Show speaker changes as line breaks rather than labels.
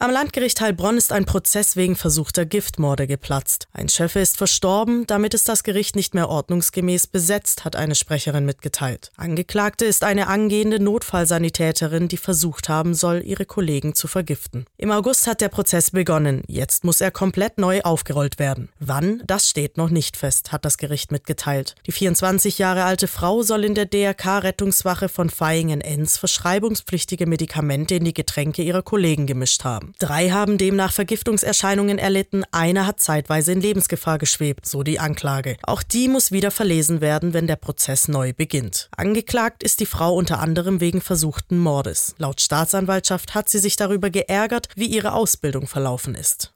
Am Landgericht Heilbronn ist ein Prozess wegen versuchter Giftmorde geplatzt. Ein Schöffe ist verstorben, damit ist das Gericht nicht mehr ordnungsgemäß besetzt, hat eine Sprecherin mitgeteilt. Angeklagte ist eine angehende Notfallsanitäterin, die versucht haben soll, ihre Kollegen zu vergiften. Im August hat der Prozess begonnen, jetzt muss er komplett neu aufgerollt werden. Wann? Das steht noch nicht fest, hat das Gericht mitgeteilt. Die 24 Jahre alte Frau soll in der DRK-Rettungswache von Vaihingen-Enz verschreibungspflichtige Medikamente in die Getränke ihrer Kollegen gemischt haben. 3 haben demnach Vergiftungserscheinungen erlitten, einer hat zeitweise in Lebensgefahr geschwebt, so die Anklage. Auch die muss wieder verlesen werden, wenn der Prozess neu beginnt. Angeklagt ist die Frau unter anderem wegen versuchten Mordes. Laut Staatsanwaltschaft hat sie sich darüber geärgert, wie ihre Ausbildung verlaufen ist.